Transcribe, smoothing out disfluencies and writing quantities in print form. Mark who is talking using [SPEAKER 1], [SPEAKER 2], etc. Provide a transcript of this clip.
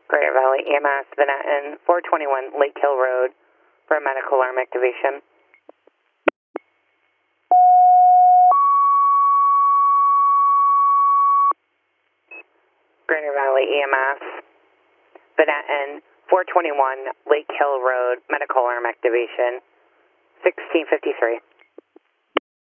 [SPEAKER 1] Greater Valley EMS, Venetton, 421 Lake Hill Road for a medical alarm activation. Greater Valley EMS, Venetton, 421 Lake Hill Road, medical alarm activation, 1653.